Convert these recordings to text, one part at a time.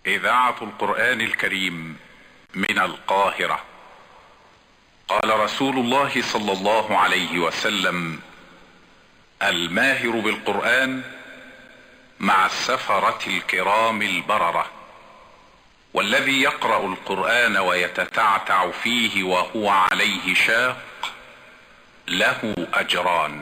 إذاعة القرآن الكريم من القاهرة. قال رسول الله صلى الله عليه وسلم: الماهر بالقرآن مع السفرة الكرام البررة، والذي يقرأ القرآن ويتتعتع فيه وهو عليه شاق له أجران.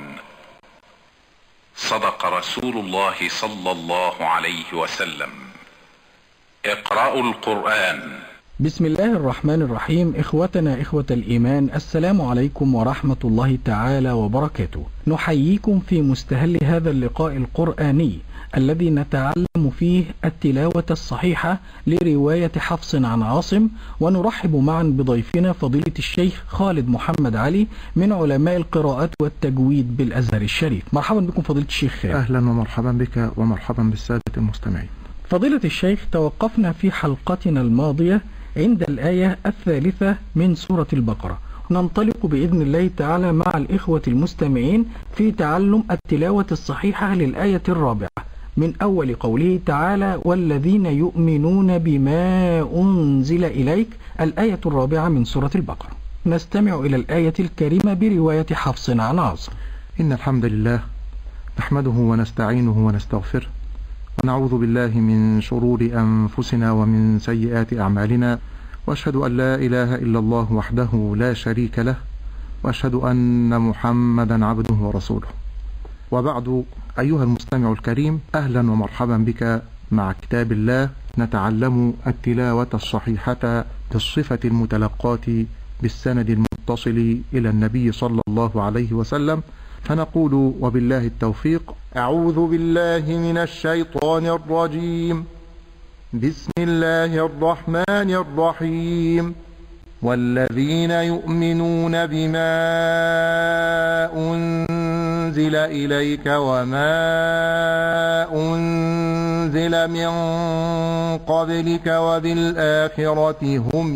صدق رسول الله صلى الله عليه وسلم. اقرأوا القرآن. بسم الله الرحمن الرحيم. إخوتنا إخوة الإيمان، السلام عليكم ورحمة الله تعالى وبركاته. نحييكم في مستهل هذا اللقاء القرآني الذي نتعلم فيه التلاوة الصحيحة لرواية حفص عن عاصم، ونرحب معا بضيفنا فضيلة الشيخ خالد محمد علي من علماء القراءات والتجويد بالأزهر الشريف. مرحبا بكم فضيلة الشيخ خالد. أهلا ومرحبا بك ومرحبا بالسادة المستمعين. فضيلة الشيخ، توقفنا في حلقتنا الماضية عند الآية 3 من سورة البقرة، ننطلق بإذن الله تعالى مع الإخوة المستمعين في تعلم التلاوة الصحيحة للآية 4 من أول قوله تعالى: والذين يؤمنون بما أنزل إليك، الآية 4 من سورة البقرة. نستمع إلى الآية الكريمة برواية حفص عن عاصم. إن الحمد لله نحمده ونستعينه ونستغفره، ونعوذ بالله من شرور أنفسنا ومن سيئات أعمالنا، وأشهد أن لا إله إلا الله وحده لا شريك له، وأشهد أن محمدا عبده ورسوله. وبعد، أيها المستمع الكريم، أهلا ومرحبا بك مع كتاب الله. نتعلم التلاوة الصحيحة بالصفة المتلقاة بالسند المتصل إلى النبي صلى الله عليه وسلم، فنقول وبالله التوفيق: أعوذ بالله من الشيطان الرجيم، بسم الله الرحمن الرحيم. والذين يؤمنون بما أنزل إليك وما أنزل من قبلك وبالآخرة هم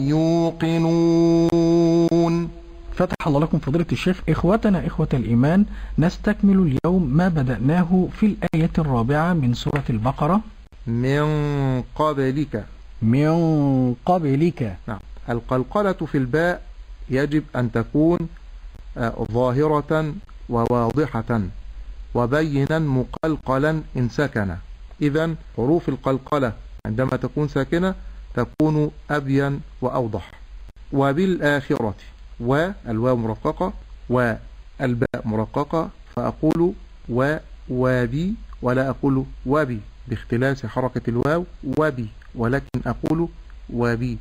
يوقنون. فتح الله لكم فضيلة الشيخ. إخوتنا إخوة الإيمان، نستكمل اليوم ما بدأناه في الآية 4 من سورة البقرة. من قبلك. من قبلك. نعم. القلقلة في الباء يجب أن تكون ظاهرة وواضحة، وبينا مقلقلا إن سكن. إذن حروف القلقلة عندما تكون ساكنة تكون أبين وأوضح. وبالآخرة، والواو مرققة والباء مرققة، فأقول وبي ولا أقول وبي باختلاس حركة الواو وبي، ولكن أقول وبي.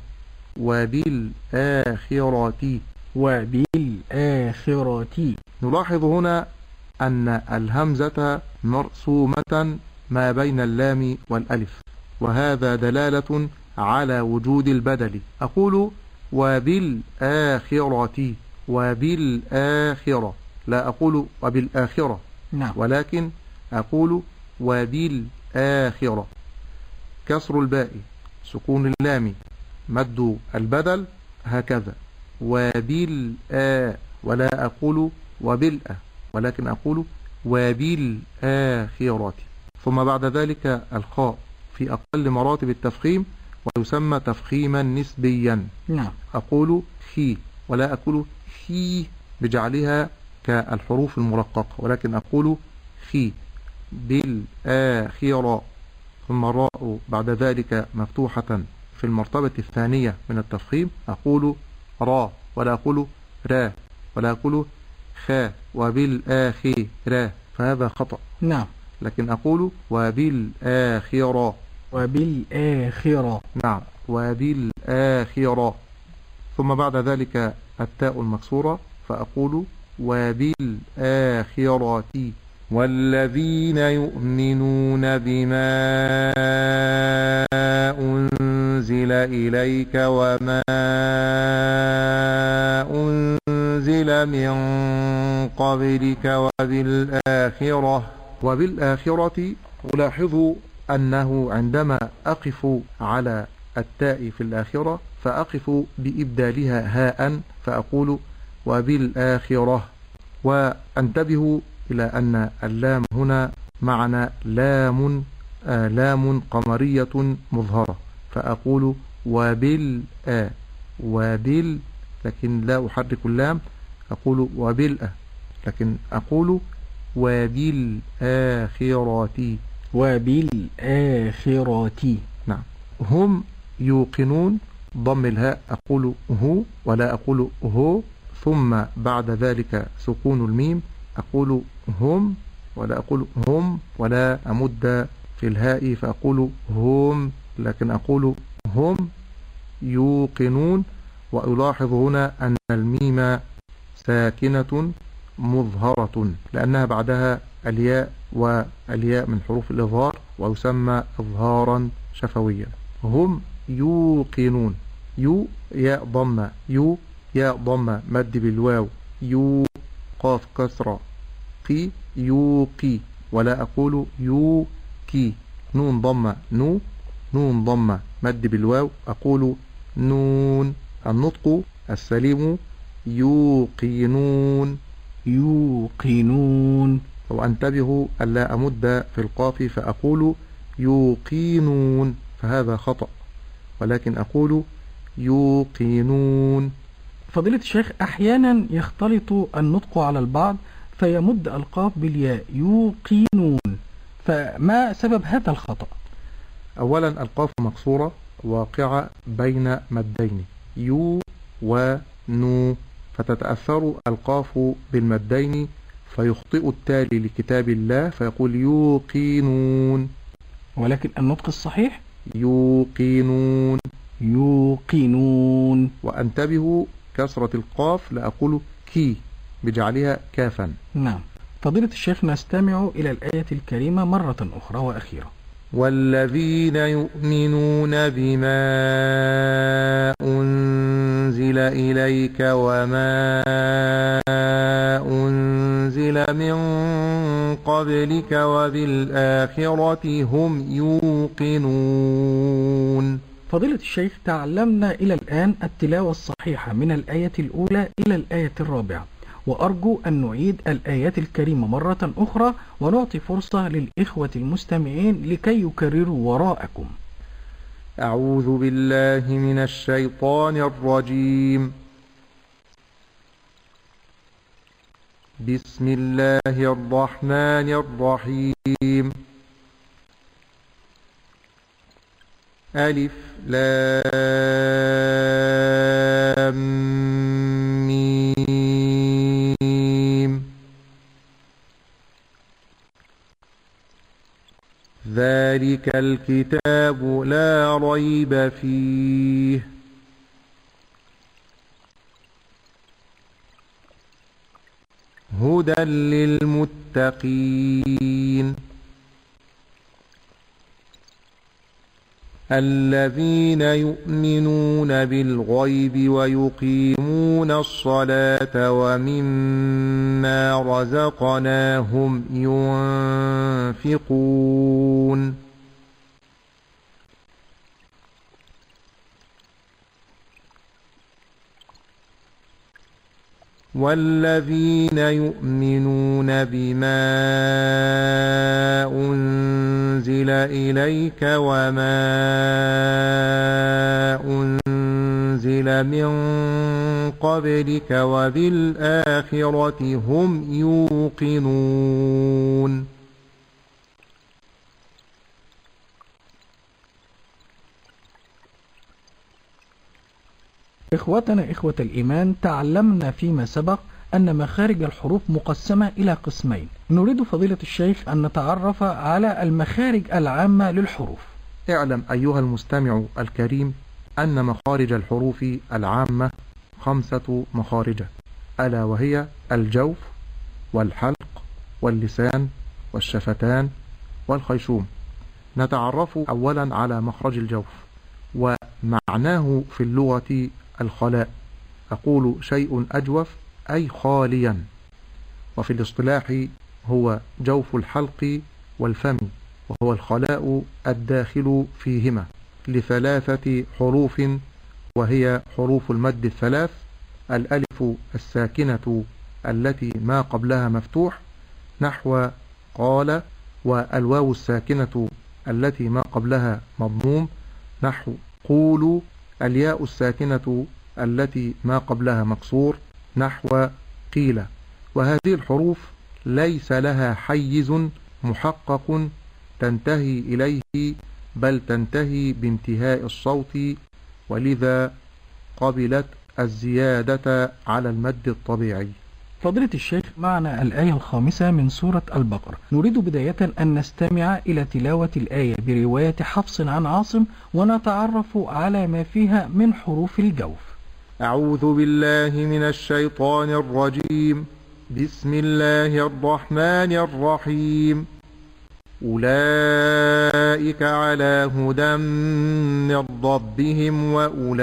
وبالآخرة. وبالآخرة. نلاحظ هنا أن الهمزة مرسومة ما بين اللام والألف، وهذا دلالة على وجود البدل. أقول وبالآخرة، وبالآخرة، لا أقول وبالآخرة. نعم. ولكن أقول وبالآخرة. كسر الباء، سكون اللام، مد البدل، هكذا. وبالآ، ولا أقول وبالآ، ولكن أقول وبالآخرة. ثم بعد ذلك الخاء في أقل مراتب التفخيم، ويسمى تفخيما نسبيا. نعم. أقول خي ولا أقول خي بجعلها كالحروف المرققة، ولكن أقول خي. بالآخرة. ثم الراء بعد ذلك مفتوحة في المرتبة الثانية من التفخيم، أقول را ولا أقول را، ولا أقول خا. وبالآخرة، فهذا خطأ. نعم. لكن أقول وبالآخرة. وبالآخرة. نعم، وبالآخرة. ثم بعد ذلك التاء المكسورة، فأقول وبالآخرة. والذين يؤمنون بما أنزل إليك وما أنزل من قبلك وبالآخرة. ألاحظ أنه عندما أقف على التاء في الآخرة فأقف بإبدالها هاء، فأقول وبالآخرة. وانتبهوا إلى أن اللام هنا معنى لام قمرية مظهرة، فأقول وبالآ وبال، لكن لا أحرك اللام، أقول وبالآ، لكن أقول وبالآخرات. وبالآخرات. نعم. هم يوقنون، ضم الهاء أقول هو ولا أقول هو، ثم بعد ذلك سكون الميم أقول هم ولا أقول هم، ولا أمد في الهاء فأقول هم، لكن أقول هم يوقنون. وألاحظ هنا أن الميم ساكنة مظهرة لأنها بعدها الياء، والياء من حروف الإظهار ويسمى إظهارا شفويا. هم يوقنون، يو ياء ضمة، يو ياء ضمة مد بالواو، يو قاف كسرة، قي يوقي، ولا أقول يوكي. نون ضمة نو، نون ضمة مد بالواو، أقول نون. النطق السليم يوقنون. يوقنون. وأنتبه ألا أمد في القاف فأقول يوقنون، فهذا خطأ، ولكن أقول يوقنون. فضيلة الشيخ، أحيانا يختلط النطق على البعض فيمد القاف بالياء يوقنون، فما سبب هذا الخطأ؟ أولا القاف مكسورة واقعة بين مدين يو ونو، فتتأثر القاف بالمدين فيخطئ التالي لكتاب الله فيقول يوقنون، ولكن النطق الصحيح يوقنون. يوقنون. وأنتبهوا كسرة القاف لا أقول كي بجعلها كافا. نعم. فضيلة الشيخ، نستمع إلى الآية الكريمة مرة أخرى وأخيرة. والذين يؤمنون بما أنزل إليك وما أنزل من قبلك وبالآخرة هم يوقنون. فضيلة الشيخ، تعلمنا إلى الآن التلاوة الصحيحة من الآية الأولى إلى الآية الرابعة، وأرجو أن نعيد الآيات الكريمة مرة أخرى ونعطي فرصة للإخوة المستمعين لكي يكرروا وراءكم. أعوذ بالله من الشيطان الرجيم. بسم الله الرحمن الرحيم. ألف لام ميم. ذلك الكتاب لا ريب فيه هدى للمتقين الذين يؤمنون بالغيب ويقيمون الصلاة ومما رزقناهم ينفقون والذين يؤمنون بما أنزل إليك وما أنزل من قبلك وبالآخرة هم يوقنون. إخوتنا إخوة الإيمان، تعلمنا فيما سبق أن مخارج الحروف مقسمة إلى قسمين. نريد فضيلة الشيخ أن نتعرف على المخارج العامة للحروف. اعلم أيها المستمع الكريم أن مخارج الحروف العامة 5 مخارج، ألا وهي الجوف والحلق واللسان والشفتان والخيشوم. نتعرف أولا على مخرج الجوف، ومعناه في اللغة الخلاء. أقول شيء أجوف أي خاليا، وفي الاصطلاح هو جوف الحلق والفم، وهو الخلاء الداخل فيهما، ل3 حروف، وهي حروف المد الثلاث: الألف الساكنة التي ما قبلها مفتوح نحو قال، والواو الساكنة التي ما قبلها مضموم نحو قولوا، الياء الساكنة التي ما قبلها مكسور نحو قيل. وهذه الحروف ليس لها حيز محقق تنتهي إليه، بل تنتهي بانتهاء الصوت، ولذا قبلت الزيادة على المد الطبيعي. فضيلة الشيخ، معنا الآية الخامسة من سورة البقرة. نريد بداية أن نستمع إلى تلاوة الآية برواية حفص عن عاصم، ونتعرف على ما فيها من حروف الجوف. أعوذ بالله من الشيطان الرجيم. بسم الله الرحمن الرحيم. أولئك على هدى من ربهم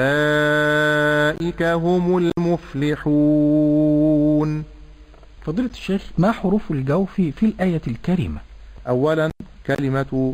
وأولئك هم المفلحون. فضيلة الشيخ، ما حروف الجوف في الآية الكريمة؟ أولا كلمة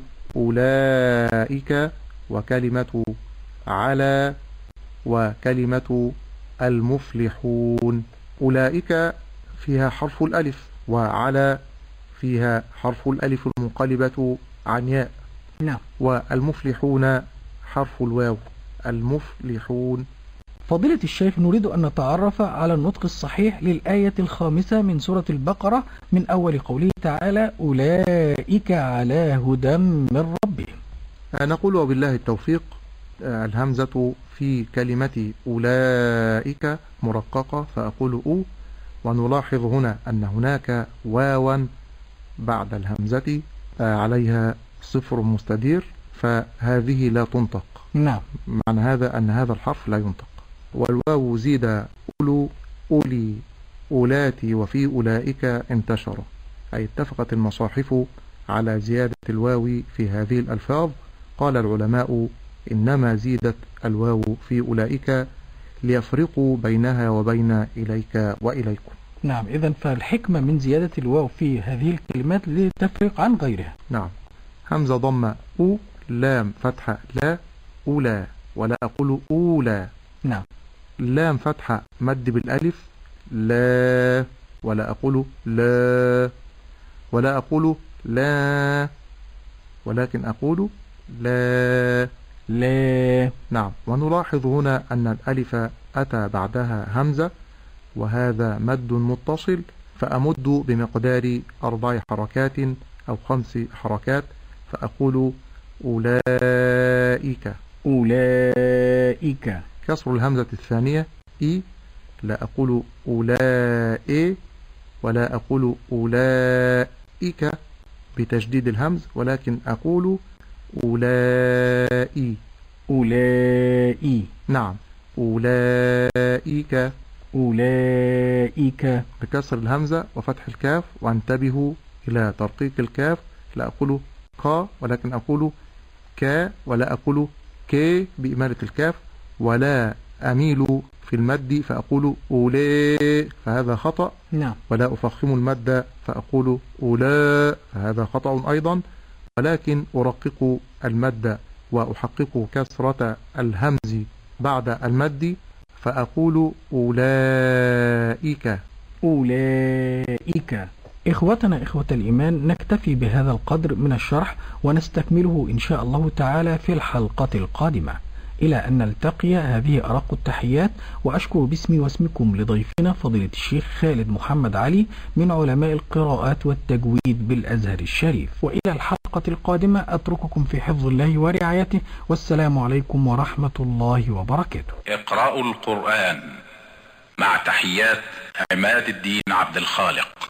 أولئك، وكلمة على، وكلمة المفلحون. أولئك فيها حرف الألف، وعلى فيها حرف الألف المنقلبة عن ياء. نعم. والمفلحون حرف الواو. المفلحون. فضيلة الشيخ، نريد أن نتعرف على النطق الصحيح للآية الخامسة من سورة البقرة من أول قوله تعالى أولئك على هدى من ربهم. نقول وبالله التوفيق. الهمزة في كلمة أولئك مرققة فأقول أو، ونلاحظ هنا أن هناك واوا بعد الهمزة عليها صفر مستدير، فهذه لا تنطق. نعم. معنى هذا أن هذا الحرف لا ينطق. والواو زيد أولو، أولي، أولاتي، وفي أولئك انتشر، أي اتفقت المصاحف على زيادة الواو في هذه الألفاظ. قال العلماء إنما زيدت الواو في أولئك ليفرقوا بينها وبين إليك وإليكم. نعم، إذن فالحكمة من زيادة الواو في هذه الكلمات لتفرق عن غيرها. نعم. همزة ضمة أو، لام فتحة لا، أولى، ولا أقول أولى. نعم. لام فتحة مد بالألف لا، ولا أقول لا، ولا أقول لا، ولكن أقول لا. لا. نعم. ونلاحظ هنا أن الألف أتى بعدها همزة، وهذا مد متصل، فأمد بمقدار 4 حركات أو 5 حركات، فأقول أولئك. أولئك. كسر الهمزة الثانية إي، لا أقول أولئي، ولا أقول أولئك بتشديد الهمز، ولكن أقول أولئي. أولئي. نعم. أولئك. أولئك. بكسر الهمزة وفتح الكاف، وانتبهوا إلى ترقيق الكاف، لا أقول ق، ولكن أقول ك، ولا أقول ك بإمالة الكاف، ولا أميل في المد فأقول أولئك، فهذا خطأ. نعم. ولا أفخم المد فأقول أولئك، فهذا خطأ أيضا، ولكن أرقق المد وأحقق كسرة الهمز بعد المد فأقول أولئك. أولئك. إخوتنا إخوة الإيمان، نكتفي بهذا القدر من الشرح، ونستكمله إن شاء الله تعالى في الحلقة القادمة. إلى أن نلتقي، هذه أرق التحيات، وأشكر باسمي واسمكم لضيفنا فضيلة الشيخ خالد محمد علي من علماء القراءات والتجويد بالأزهر الشريف. وإلى الحلقة القادمة أترككم في حفظ الله ورعايته، والسلام عليكم ورحمة الله وبركاته. اقرأوا القرآن مع تحيات عماد الدين عبد الخالق.